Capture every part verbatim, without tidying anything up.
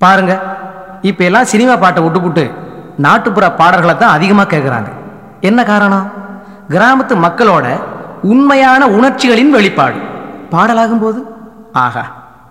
பாருங்க, இப்போ எல்லாம் சினிமா பாட்டை விட்டுப்புட்டு நாட்டுப்புற பாடல்களை தான் அதிகமாக கேட்குறாங்க. என்ன காரணம்? கிராமத்து மக்களோட உண்மையான உணர்ச்சிகளின் வெளிப்பாடு பாடலாகும் போது ஆகா.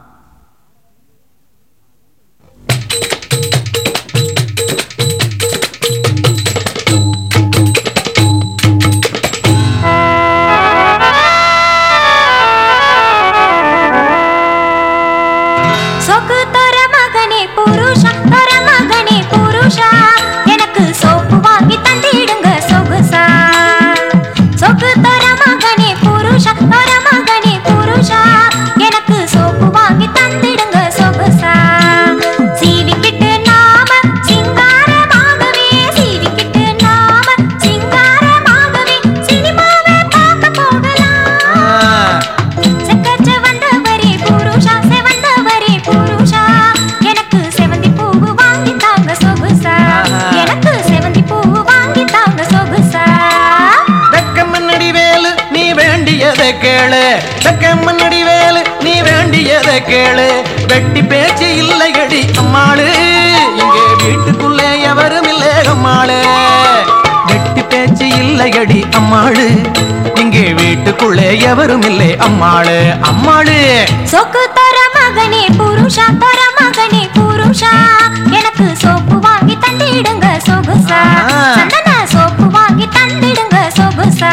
கேளு, வெட்டி பேச்சு இல்லையடி அம்மாளு, இங்கே வீட்டுக்குள்ளே எவரும் இல்லை அம்மாளு. வெட்டி பேச்சு இல்லையடி அம்மாளு, இங்கே வீட்டுக்குள்ளே எவரும் இல்லை அம்மாளு. அம்மாளு சொக்கு தர மகனே புருஷா, தர மகனே புருஷா, எனக்கு சோப்பு வாங்கி தந்திடுங்க சொகுசா, சந்தன சோப்பு வாங்கி தந்திடுங்க சொகுசா.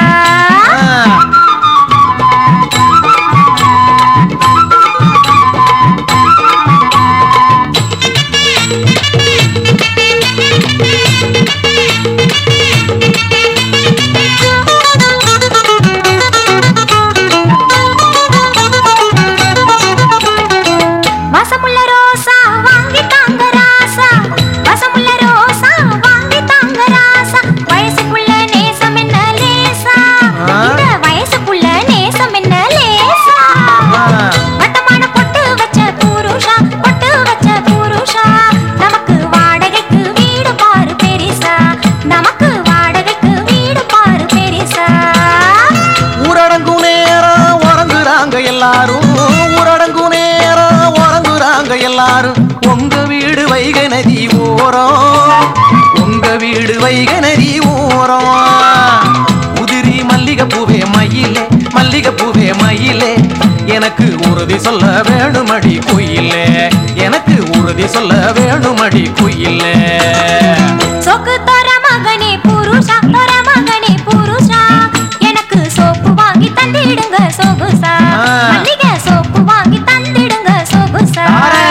உங்க வீடு வைகை நதி ஓரம், உங்க வீடு வைகை நதி ஓரம். உதிரி மல்லிகை பூவே மயிலே, மல்லிகை பூவே மயிலே, எனக்கு உறுதி சொல்ல வேணுமடி குயிலே, எனக்கு உறுதி சொல்ல வேணுமடி குயிலே. சொக்கு தர மகனே புருஷா, தர மகனே புருஷா, எனக்கு சோப்பு வாங்கி தந்திடுங்க சொகுசா, மல்லிகை சோப்பு வாங்கி தந்திடுங்க சொகுசா.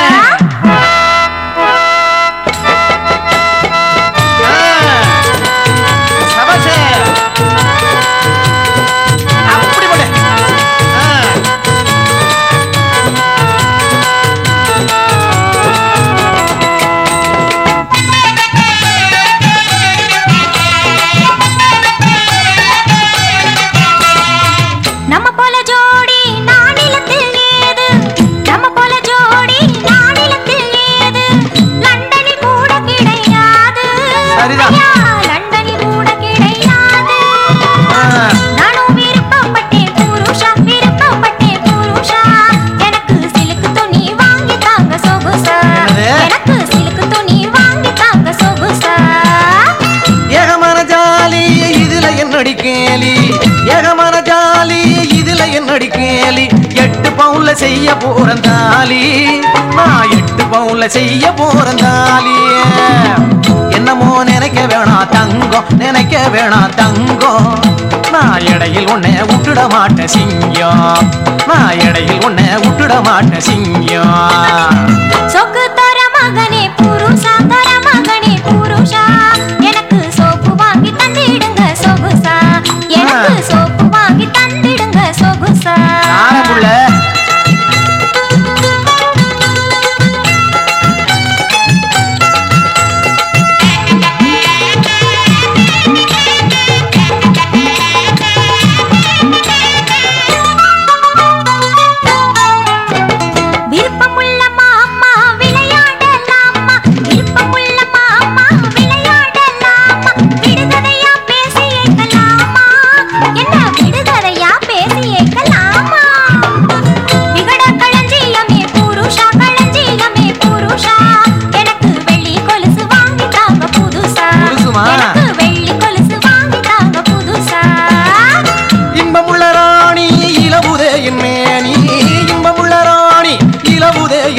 எட்டு பவுன்ல செய்ய போறந்தாலி, நான் எட்டு பவுன்ல செய்ய போறந்தாலி. என்னமோ நினைக்க வேணாம் தங்கம், நினைக்க வேணாம் தங்கம், நான் இடையில் உன்னை விட்டுட மாட்டேன் சிங்கம், நான் இடையில் உன்னை விட்டுட மாட்டேன் சிங்கம். சொக்கு தர மகனே புருஷா, தர மகனே புருஷா, எனக்கு சோப்பு வாங்கி தந்திடுங்க சொகுசா, எனக்கு சோப்பு வாங்கி தந்திடுங்க சொகுசா. விருப்பமுள்ள மாமா விளையாடலாமா, விருப்பமுள்ள மாமா விளையாட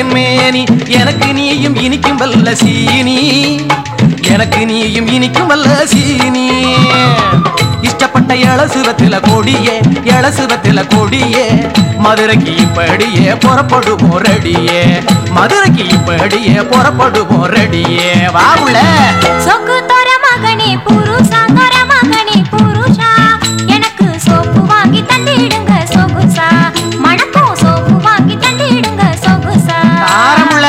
என் மேனி எனக்கு நீயும் இனிக்கும் வல்ல சீனி எனக்கு நீயும் இனிக்கும் வல்ல சீனி இஷ்டப்பட்ட இளசுவத்தில கொடியே இளசுவத்தில கொடியே மதுரைக்கு இப்படியே புறப்படுவோம் ரெடியே மதுரைக்கு இப்படியே புறப்படுவோம் ரெடியே வாவுல சொக்கு தர மகனே புருஷா தர மகனே புருஷா எனக்கு சோப்பு வாங்கி தந்திடுங்க சொகுசா மணக்கும் சோப்பு வாங்கி தந்திடுங்க சொகுசா ஆரமுள்ள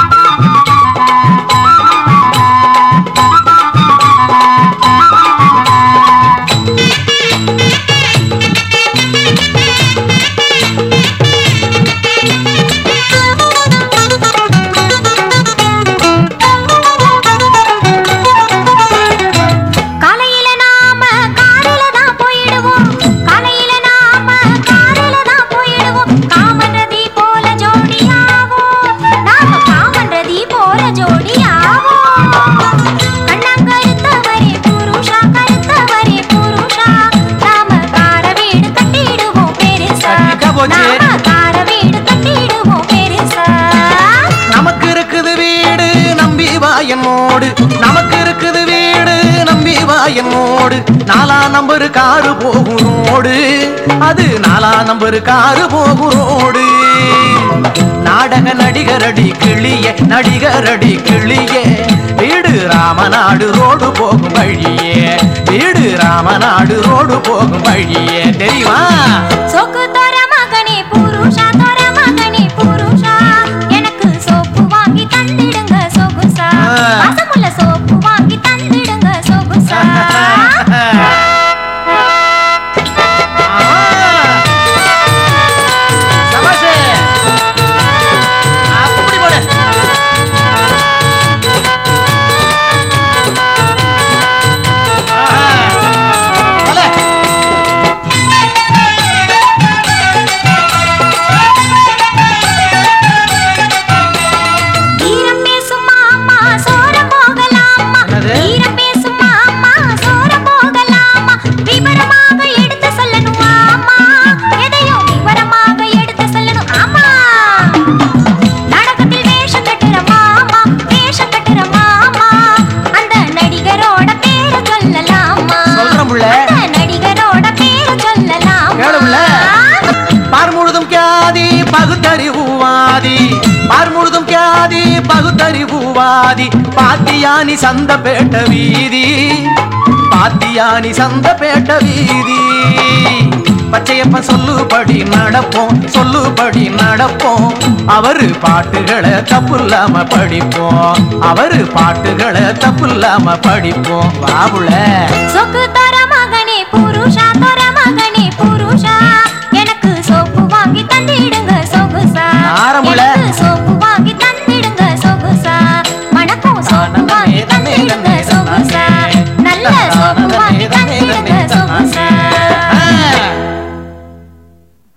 நமக்கு இருக்குது வீடு நம்பி வாயனோடு நமக்கு இருக்குது வீடு நம்பி வாயனோடு நாலா நம்பர் காரு போகும் ரோடு அது நாலா நம்பர் காரு போகும் ரோடு நாடக நடிகரடி கிளியே நடிகரடி கிளியே வீடு ராமநாடு ரோடு போகும் வழியே வீடு ராமநாடு ரோடு போகும் வழியே தெரியுமா சொக்கு தர மகனே புருஷா தர மகனே புருஷா எனக்கு சோப்பு வாங்கி தந்திடுங்க சொகுசா வாசமுள்ள சோப்பு வாங்கி தந்திடுங்க சொகுசா பகுத்தறிவுவாதி பாத்தியானி சந்தப்பேட்ட வீதி பாத்தியானி சந்தப்பேட்ட வீதி பச்சையப்ப சொல்லுபடி நடப்போம் சொல்லுபடி நடப்போம் அவரு பாட்டுகளை தப்புல்லாம படிப்போம் அவரு பாட்டுகளை தப்புல்லாம படிப்போம் வாவுல சொக்கு தர மகனே புருஷா தர மகனே புருஷா